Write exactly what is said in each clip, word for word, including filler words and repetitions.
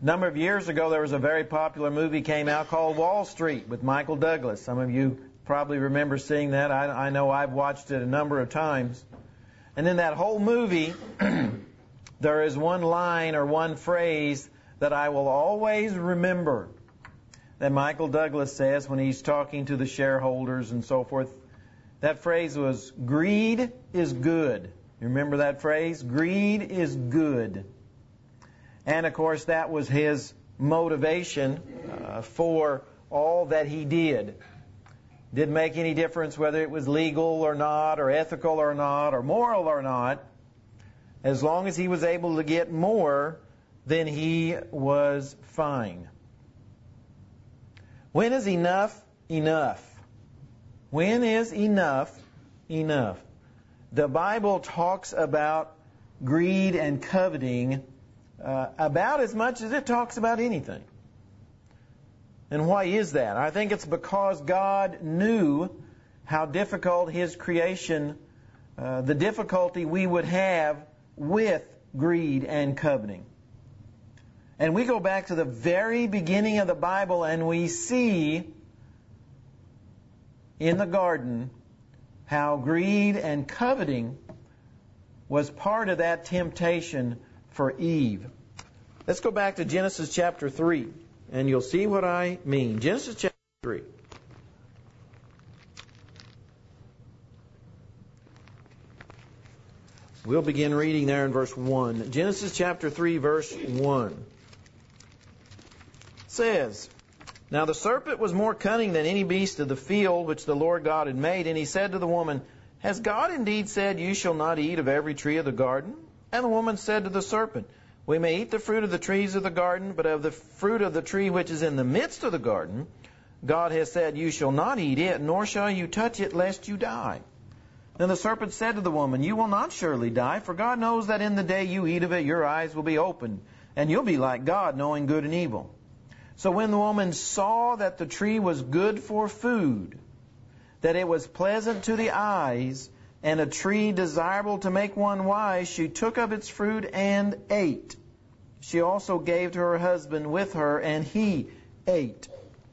A number of years ago, there was a very popular movie came out called Wall Street with Michael Douglas. Some of you probably remember seeing that. I, I know I've watched it a number of times. And in that whole movie, there is one line or one phrase that I will always remember that Michael Douglas says when he's talking to the shareholders and so forth. That phrase was, "Greed is good." You remember that phrase? Greed is good. And of course, that was his motivation uh, for all that he did. Didn't make any difference whether it was legal or not, or ethical or not, or moral or not. As long as he was able to get more, then he was fine. When is enough enough? When is enough enough? The Bible talks about greed and coveting uh, about as much as it talks about anything. And why is that? I think it's because God knew how difficult His creation, uh, the difficulty we would have with greed and coveting. And we go back to the very beginning of the Bible and we see in the garden how greed and coveting was part of that temptation for Eve. Let's go back to Genesis chapter three, and you'll see what I mean. Genesis chapter three. We'll begin reading there in verse one. Genesis chapter three, verse one says, "Now the serpent was more cunning than any beast of the field which the Lord God had made. And he said to the woman, Has God indeed said, You shall not eat of every tree of the garden? And the woman said to the serpent, We may eat the fruit of the trees of the garden, but of the fruit of the tree which is in the midst of the garden, God has said, You shall not eat it, nor shall you touch it, lest you die. Then the serpent said to the woman, You will not surely die, for God knows that in the day you eat of it, your eyes will be opened, and you'll be like God, knowing good and evil. So when the woman saw that the tree was good for food, that it was pleasant to the eyes, and a tree desirable to make one wise, she took of its fruit and ate. She also gave to her husband with her, and he ate."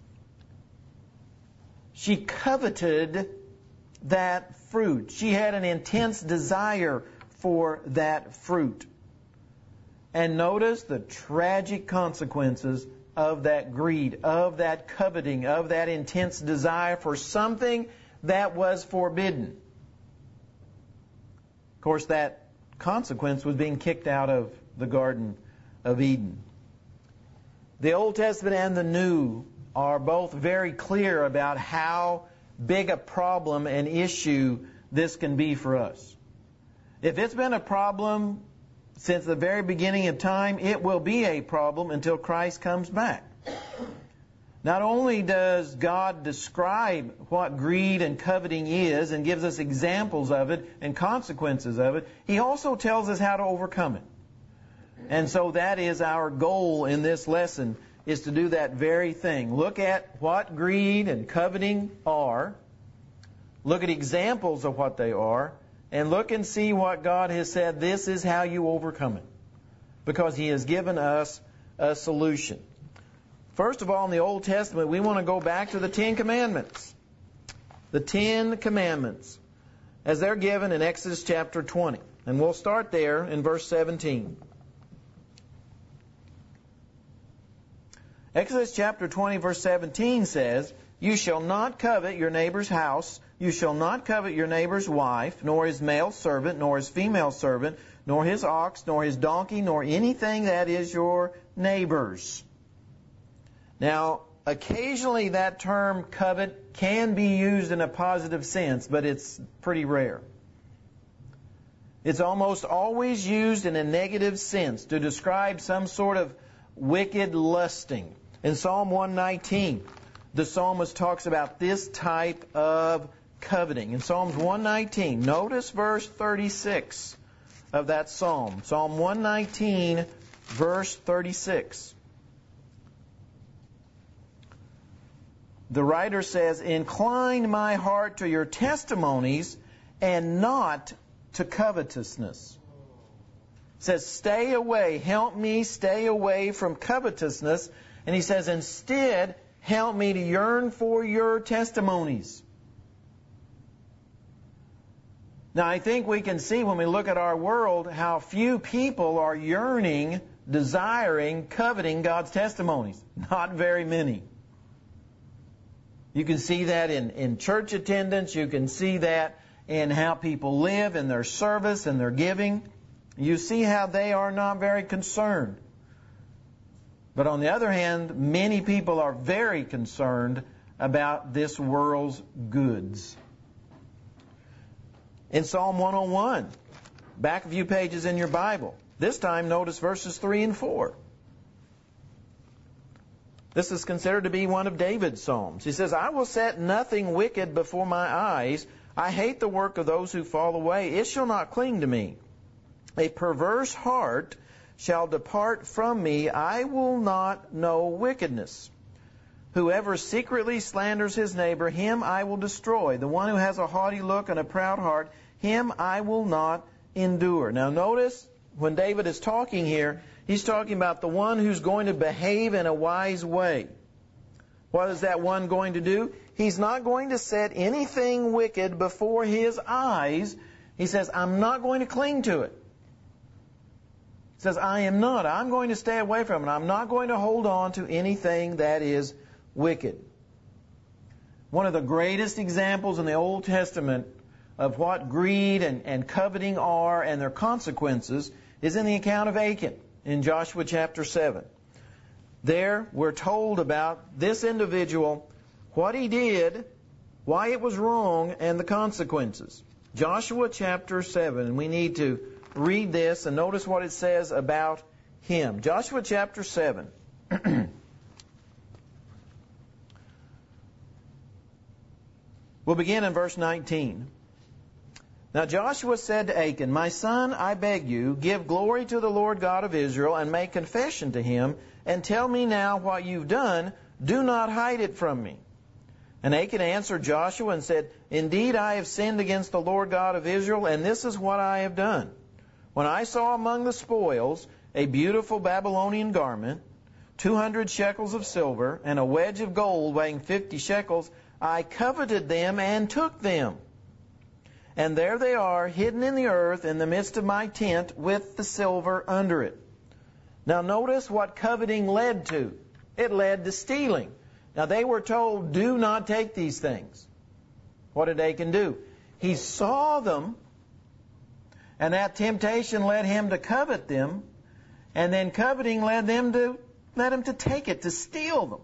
She coveted that fruit. She had an intense desire for that fruit. And notice the tragic consequences of that greed, of that coveting, of that intense desire for something that was forbidden. Of course, that consequence was being kicked out of the Garden of Eden. The Old Testament and the New are both very clear about how big a problem and issue this can be for us. If it's been a problem since the very beginning of time, it will be a problem until Christ comes back. Not only does God describe what greed and coveting is and gives us examples of it and consequences of it, He also tells us how to overcome it. And so that is our goal in this lesson, is to do that very thing. Look at what greed and coveting are, look at examples of what they are, and look and see what God has said, this is how you overcome it. Because He has given us a solution. First of all, in the Old Testament, we want to go back to the Ten Commandments. The Ten Commandments, as they're given in Exodus chapter twenty. And we'll start there in verse seventeen. Exodus chapter twenty, verse seventeen says, You shall not covet your neighbor's house. You shall not covet your neighbor's wife, nor his male servant, nor his female servant, nor his ox, nor his donkey, nor anything that is your neighbor's. Now, occasionally that term covet can be used in a positive sense, but it's pretty rare. It's almost always used in a negative sense to describe some sort of wicked lusting. In Psalm one nineteen, the psalmist talks about this type of coveting. In Psalms one nineteen, notice verse thirty-six of that psalm. Psalm one nineteen, verse thirty-six. The writer says, Incline my heart to your testimonies and not to covetousness. says, stay away, help me stay away from covetousness. And he says, instead, help me to yearn for your testimonies. Now, I think we can see when we look at our world how few people are yearning, desiring, coveting God's testimonies. Not very many. You can see that in, in church attendance. You can see that in how people live, in their service, and their giving. You see how they are not very concerned. But on the other hand, many people are very concerned about this world's goods. In Psalm one oh one, back a few pages in your Bible, this time notice verses three and four. This is considered to be one of David's psalms. He says, I will set nothing wicked before my eyes. I hate the work of those who fall away. It shall not cling to me. A perverse heart shall depart from me. I will not know wickedness. Whoever secretly slanders his neighbor, him I will destroy. The one who has a haughty look and a proud heart, him I will not endure. Now notice, when David is talking here, he's talking about the one who's going to behave in a wise way. What is that one going to do? He's not going to set anything wicked before his eyes. He says, I'm not going to cling to it. He says, I am not. I'm going to stay away from it. I'm not going to hold on to anything that is wicked. One of the greatest examples in the Old Testament of what greed and, and coveting are and their consequences is in the account of Achan in Joshua chapter seven. There we're told about this individual, what he did, why it was wrong, and the consequences. Joshua chapter seven, and we need to read this and notice what it says about him. Joshua chapter seven. We'll begin in verse nineteen. Now Joshua said to Achan, My son, I beg you, give glory to the Lord God of Israel, and make confession to him, and tell me now what you've done. Do not hide it from me. And Achan answered Joshua and said, Indeed, I have sinned against the Lord God of Israel, and this is what I have done. When I saw among the spoils a beautiful Babylonian garment, two hundred shekels of silver, and a wedge of gold weighing fifty shekels, I coveted them and took them. And there they are, hidden in the earth in the midst of my tent with the silver under it. Now notice what coveting led to. It led to stealing. Now they were told, do not take these things. What did Achan do? He saw them, and that temptation led him to covet them, and then coveting led them to led him to take it, to steal them.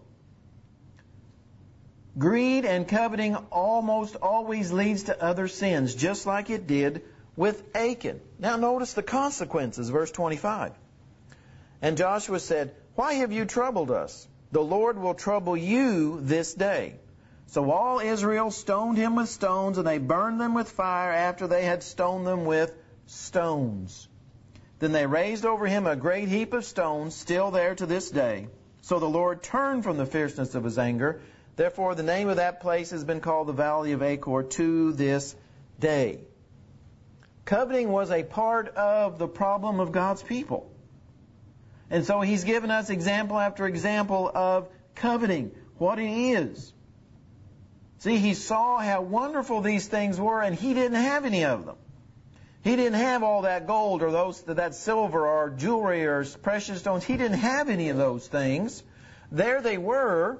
Greed and coveting almost always leads to other sins, just like it did with Achan. Now notice the consequences, verse twenty-five. And Joshua said, Why have you troubled us? The Lord will trouble you this day. So all Israel stoned him with stones, and they burned them with fire after they had stoned them with stones. Then they raised over him a great heap of stones, still there to this day. So the Lord turned from the fierceness of his anger. Therefore, the name of that place has been called the Valley of Achor to this day. Coveting was a part of the problem of God's people. And so he's given us example after example of coveting, what it is. See, he saw how wonderful these things were, and he didn't have any of them. He didn't have all that gold or those that silver or jewelry or precious stones. He didn't have any of those things. There they were,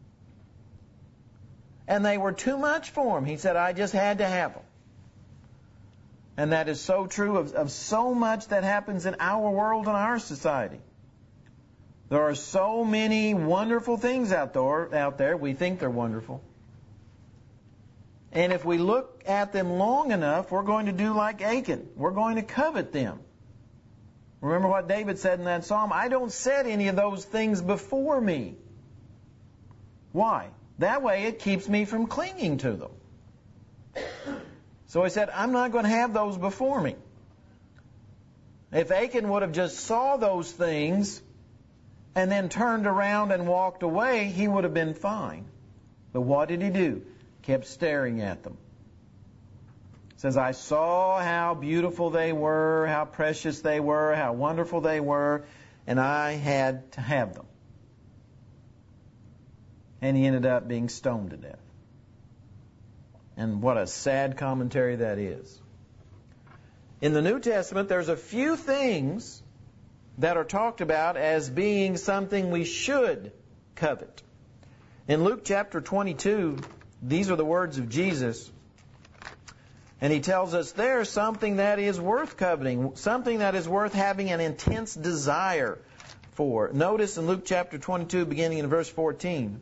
and they were too much for him. He said, I just had to have them. And that is so true of, of so much that happens in our world and our society. There are so many wonderful things out there, out there. We think they're wonderful. And if we look at them long enough, we're going to do like Achan. We're going to covet them. Remember what David said in that psalm? I don't set any of those things before me. Why? That way it keeps me from clinging to them. So he said, I'm not going to have those before me. If Achan would have just saw those things and then turned around and walked away, he would have been fine. But what did he do? Kept staring at them. says, I saw how beautiful they were, how precious they were, how wonderful they were, and I had to have them. And he ended up being stoned to death. And what a sad commentary that is. In the New Testament, there's a few things that are talked about as being something we should covet. In Luke chapter twenty-two, these are the words of Jesus. And he tells us there's something that is worth coveting, something that is worth having an intense desire for. Notice in Luke chapter twenty-two, beginning in verse fourteen.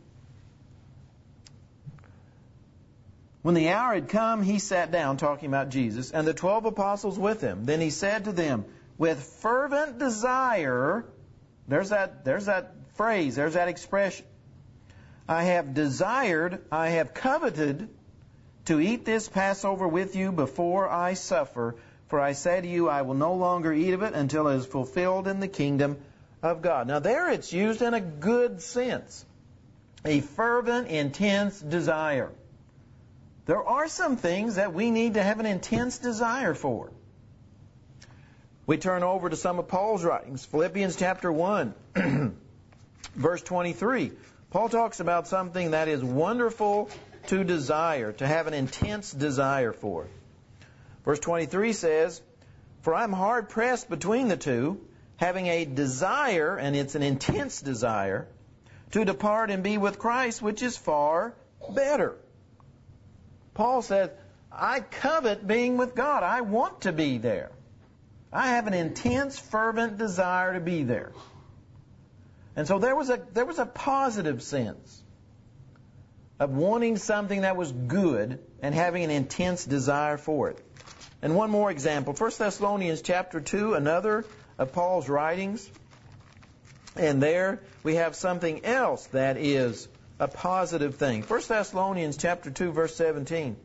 When the hour had come, he sat down, talking about Jesus, and the twelve apostles with him. Then he said to them, with fervent desire, there's that, there's that phrase, there's that expression. I have desired, I have coveted to eat this Passover with you before I suffer. For I say to you, I will no longer eat of it until it is fulfilled in the kingdom of God. Now there it's used in a good sense. A fervent, intense desire. There are some things that we need to have an intense desire for. We turn over to some of Paul's writings. Philippians chapter one, verse twenty-three. Paul talks about something that is wonderful to desire, to have an intense desire for. Verse twenty-three says, for I'm hard pressed between the two, having a desire, and it's an intense desire, to depart and be with Christ, which is far better. Paul says, I covet being with God. I want to be there. I have an intense, fervent desire to be there. And so there was a there was a positive sense of wanting something that was good and having an intense desire for it. And one more example, First Thessalonians chapter two, another of Paul's writings. And there we have something else that is a positive thing. First Thessalonians chapter two, verse seventeen.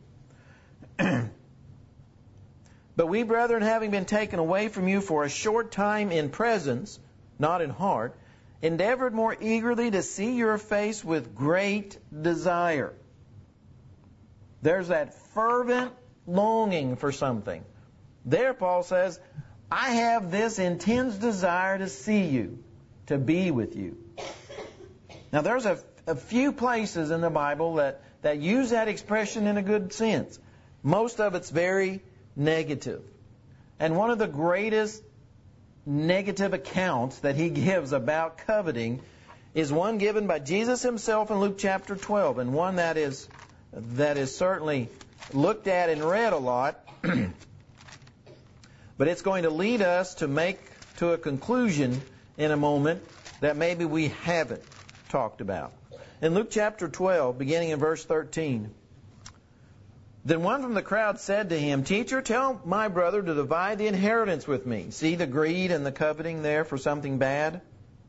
But we, brethren, having been taken away from you for a short time in presence, not in heart, endeavored more eagerly to see your face with great desire. There's that fervent longing for something. There, Paul says, I have this intense desire to see you, to be with you. Now, there's a, a few places in the Bible that, that use that expression in a good sense. Most of it's very negative. And one of the greatest negative accounts that he gives about coveting is one given by Jesus himself in Luke chapter twelve, and one that is that is certainly looked at and read a lot. But it's going to lead us to make to a conclusion in a moment that maybe we haven't talked about. In Luke chapter twelve, beginning in verse thirteen, then one from the crowd said to him, Teacher, tell my brother to divide the inheritance with me. See the greed and the coveting there for something bad?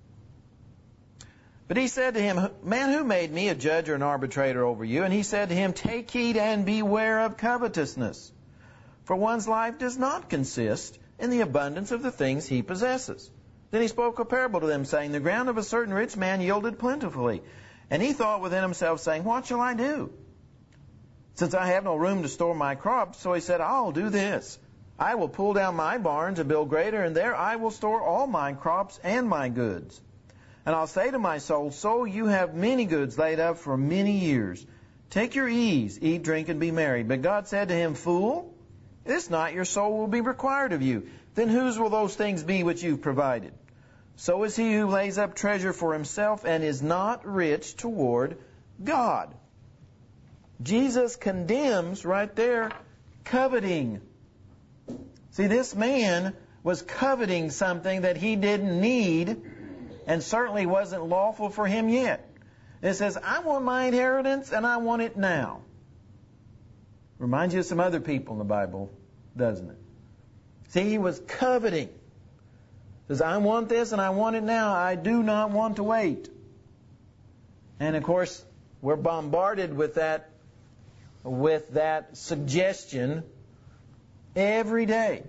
But he said to him, Man, who made me a judge or an arbitrator over you? And he said to him, Take heed and beware of covetousness. For one's life does not consist in the abundance of the things he possesses. Then he spoke a parable to them, saying, The ground of a certain rich man yielded plentifully. And he thought within himself, saying, What shall I do, since I have no room to store my crops? So he said, I'll do this. I will pull down my barns and build greater, and there I will store all my crops and my goods. And I'll say to my soul, So you have many goods laid up for many years. Take your ease, eat, drink, and be merry. But God said to him, Fool, this night your soul will be required of you. Then whose will those things be which you've provided? So is he who lays up treasure for himself and is not rich toward God. Jesus condemns right there coveting. See, this man was coveting something that he didn't need and certainly wasn't lawful for him yet. It says, I want my inheritance and I want it now. Reminds you of some other people in the Bible, doesn't it? See, he was coveting. Says, I want this and I want it now. I do not want to wait. And of course, we're bombarded with that with that suggestion every day.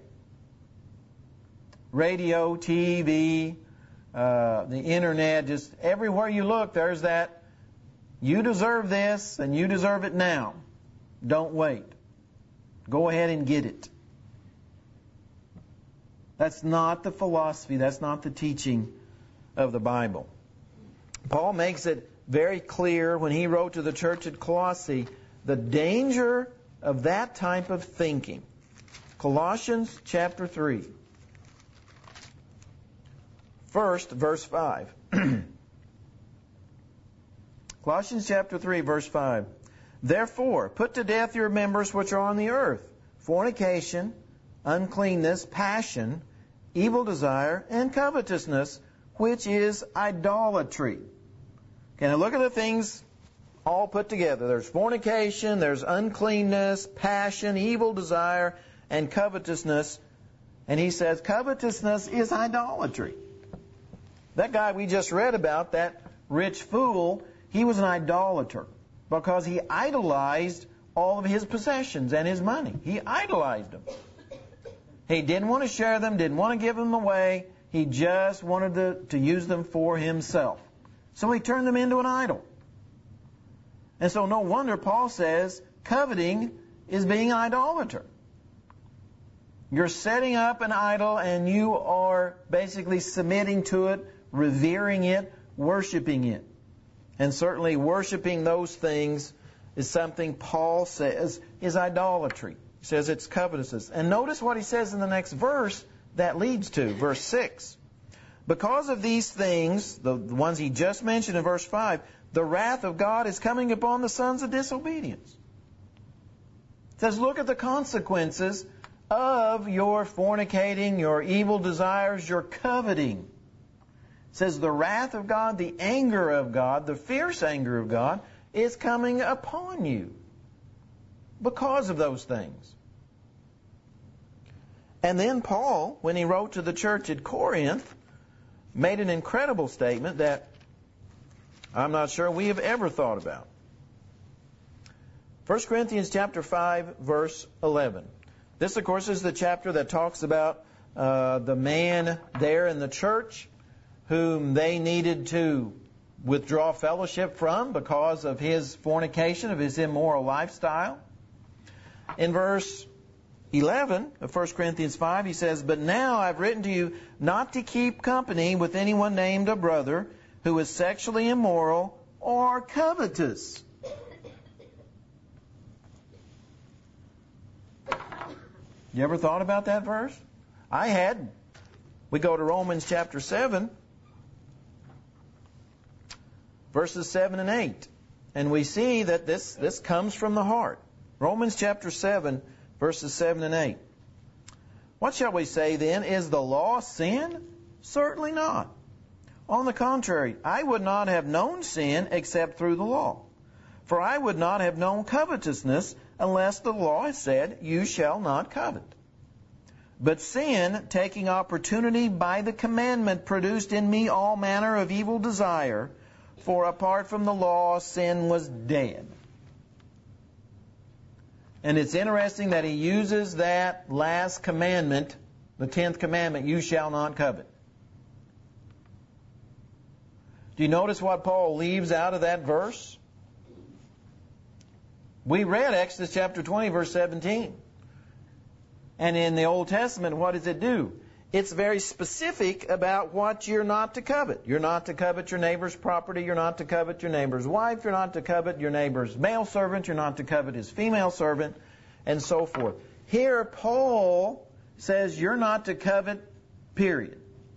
Radio, T V, uh, the internet, just everywhere you look, there's that, you deserve this and you deserve it now. Don't wait. Go ahead and get it. That's not the philosophy. That's not the teaching of the Bible. Paul makes it very clear when he wrote to the church at Colossae the danger of that type of thinking. Colossians chapter three. First, verse five. Colossians chapter three, verse five. Therefore, put to death your members which are on the earth, fornication, uncleanness, passion, evil desire, and covetousness, which is idolatry. Okay, now look at the things all put together. There's fornication, there's uncleanness, passion, evil desire, and covetousness. And he says covetousness is idolatry. That guy we just read about, that rich fool, he was an idolater because he idolized all of his possessions and his money. He idolized them. He didn't want to share them, didn't want to give them away. He just wanted to, to use them for himself. So he turned them into an idol. And so no wonder Paul says coveting is being an idolater. You're setting up an idol and you are basically submitting to it, revering it, worshiping it. And certainly worshiping those things is something Paul says is idolatry. He says it's covetousness. And notice what he says in the next verse that leads to, verse six. Because of these things, the ones he just mentioned in verse five, the wrath of God is coming upon the sons of disobedience. It says, look at the consequences of your fornicating, your evil desires, your coveting. It says the wrath of God, the anger of God, the fierce anger of God is coming upon you because of those things. And then Paul, when he wrote to the church at Corinth, made an incredible statement that I'm not sure we have ever thought about. First Corinthians chapter five, verse eleven. This, of course, is the chapter that talks about uh, the man there in the church whom they needed to withdraw fellowship from because of his fornication, of his immoral lifestyle. In verse eleven of First Corinthians five, he says, But now I've written to you not to keep company with anyone named a brother who is sexually immoral or covetous. You ever thought about that verse? I hadn't. We go to Romans chapter seven, verses seven and eight. And we see that this, this comes from the heart. Romans chapter seven, verses seven and eight. What shall we say then? Is the law sin? Certainly not. On the contrary, I would not have known sin except through the law. For I would not have known covetousness unless the law had said, You shall not covet. But sin, taking opportunity by the commandment, produced in me all manner of evil desire, for apart from the law, sin was dead. And it's interesting that he uses that last commandment, the tenth commandment, you shall not covet. Do you notice what Paul leaves out of that verse? We read Exodus chapter twenty, verse seventeen. And in the Old Testament, what does it do? It's very specific about what you're not to covet. You're not to covet your neighbor's property. You're not to covet your neighbor's wife. You're not to covet your neighbor's male servant. You're not to covet his female servant, and so forth. Here, Paul says you're not to covet, period.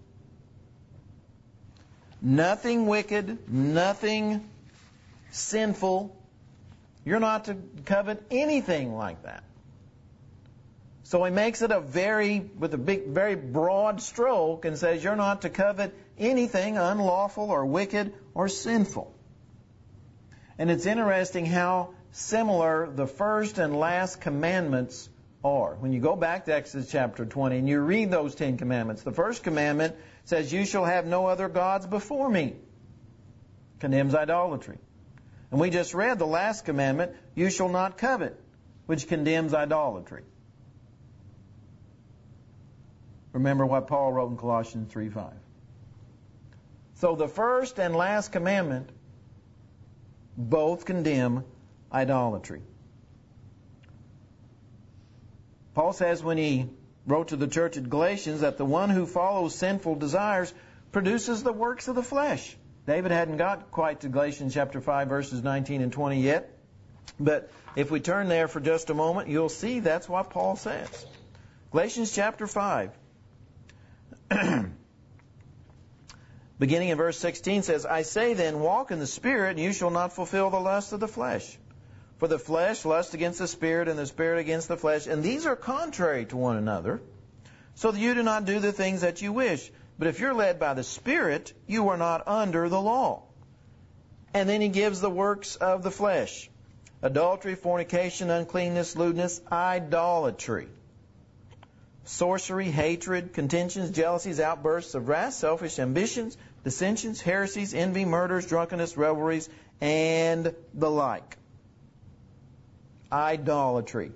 Nothing wicked, nothing sinful. You're not to covet anything like that. So he makes it a very, with a big, very broad stroke and says you're not to covet anything unlawful or wicked or sinful. And it's interesting how similar the first and last commandments are. When you go back to Exodus chapter twenty and you read those Ten Commandments, the first commandment says, You shall have no other gods before me. Condemns idolatry. And we just read the last commandment, You shall not covet, which condemns idolatry. Remember what Paul wrote in Colossians three five. So the first and last commandment both condemn idolatry. Paul says when he wrote to the church at Galatians that the one who follows sinful desires produces the works of the flesh. David hadn't got quite to Galatians chapter five, verses nineteen and twenty yet. But if we turn there for just a moment, you'll see that's what Paul says. Galatians chapter five, beginning in verse sixteen, says, I say then, walk in the Spirit, and you shall not fulfill the lust of the flesh. For the flesh lusts against the Spirit, and the Spirit against the flesh, and these are contrary to one another, so that you do not do the things that you wish. But if you're led by the Spirit, you are not under the law. And then he gives the works of the flesh: adultery, fornication, uncleanness, lewdness, idolatry, sorcery, hatred, contentions, jealousies, outbursts of wrath, selfish ambitions, dissensions, heresies, envy, murders, drunkenness, revelries, and the like. Idolatry.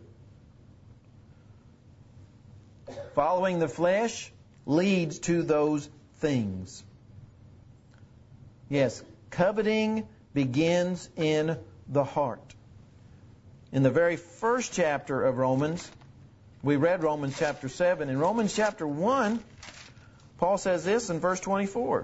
Following the flesh leads to those things. Yes, coveting begins in the heart. In the very first chapter of Romans, we read Romans chapter seven. In Romans chapter one, Paul says this in verse twenty-four.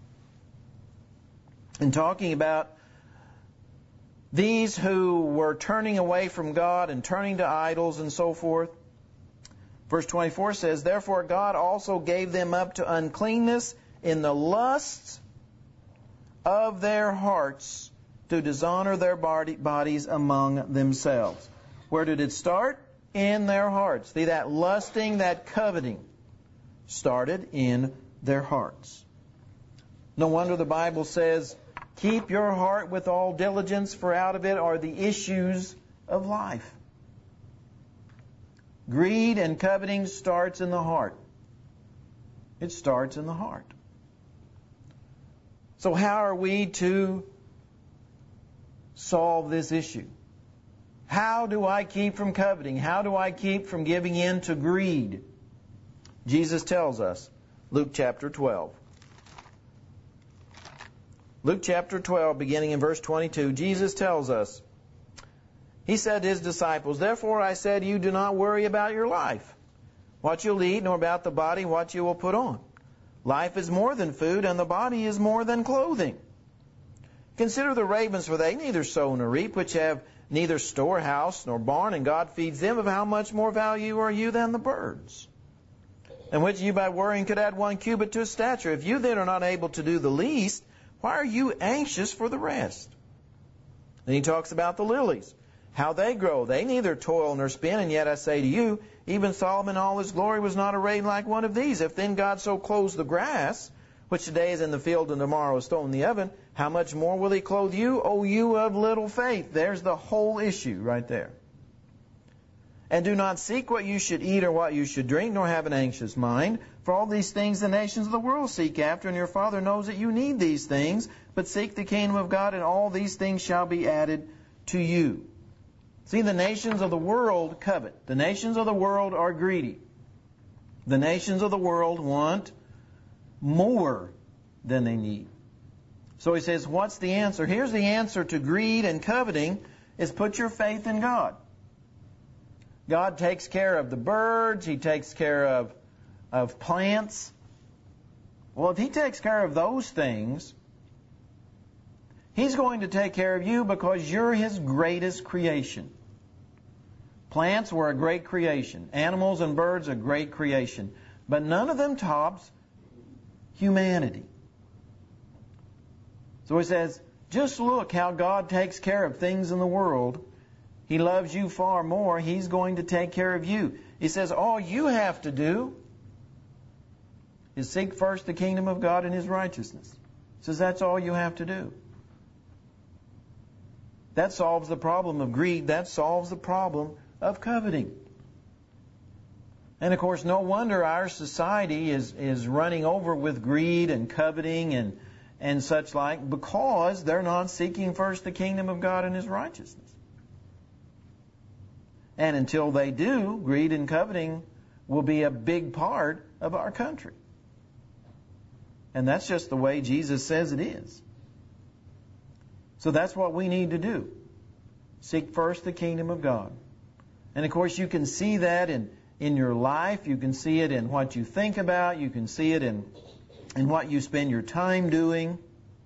In talking about these who were turning away from God and turning to idols and so forth, verse twenty-four says, Therefore God also gave them up to uncleanness in the lusts of their hearts, to dishonor their bodies among themselves. Where did it start? In their hearts. See, that lusting, that coveting started in their hearts. No wonder the Bible says, keep your heart with all diligence, for out of it are the issues of life. Greed and coveting starts in the heart. It starts in the heart. So how are we to solve this issue? How do I keep from coveting? How do I keep from giving in to greed? Jesus tells us, Luke chapter twelve. Luke chapter twelve, beginning in verse twenty-two, Jesus tells us, He said to His disciples, Therefore I said, you do not worry about your life, what you'll eat, nor about the body, what you will put on. Life is more than food, and the body is more than clothing. Consider the ravens, for they neither sow nor reap, which have neither storehouse nor barn, and God feeds them. Of how much more value are you than the birds? And which you by worrying could add one cubit to his stature. If you then are not able to do the least, why are you anxious for the rest? Then he talks about the lilies, how they grow. They neither toil nor spin, and yet I say to you, even Solomon in all his glory was not arrayed like one of these. If then God so clothes the grass, which today is in the field and tomorrow is thrown in the oven, how much more will He clothe you, O you of little faith? There's the whole issue right there. And do not seek what you should eat or what you should drink, nor have an anxious mind. For all these things the nations of the world seek after, and your Father knows that you need these things. But seek the kingdom of God, and all these things shall be added to you. See, the nations of the world covet. The nations of the world are greedy. The nations of the world want more than they need. So he says, what's the answer? Here's the answer to greed and coveting, is put your faith in God. God takes care of the birds. He takes care of, of plants. Well, if He takes care of those things, He's going to take care of you because you're His greatest creation. Plants were a great creation. Animals and birds a great creation. But none of them tops humanity. So he says, just look how God takes care of things in the world. He loves you far more. He's going to take care of you. He says, all you have to do is seek first the kingdom of God and His righteousness. He says, that's all you have to do. That solves the problem of greed. That solves the problem of coveting. And of course, no wonder our society is, is running over with greed and coveting and, and such like, because they're not seeking first the kingdom of God and His righteousness. And until they do, greed and coveting will be a big part of our country. And that's just the way Jesus says it is. So that's what we need to do. Seek first the kingdom of God And of course you can see that in, in your life. You can see it in what you think about. You can see it in, in what you spend your time doing.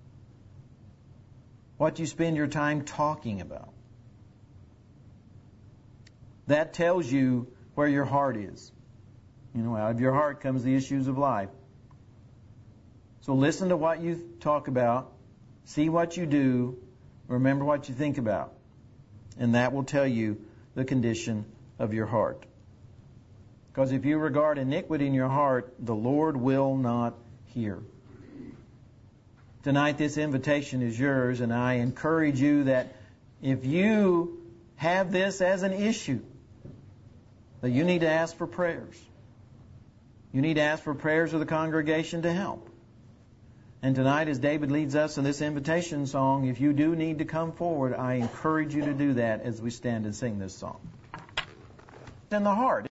What you spend your time talking about. That tells you where your heart is. You know, out of your heart comes the issues of life. So listen to what you talk about, see what you do, remember what you think about. And that will tell you the condition of your heart. Because if you regard iniquity in your heart, the Lord will not hear. Tonight this invitation is yours, and I encourage you that if you have this as an issue, that you need to ask for prayers. You need to ask for prayers of the congregation to help. And tonight, as David leads us in this invitation song, if you do need to come forward, I encourage you to do that as we stand and sing this song. In the heart.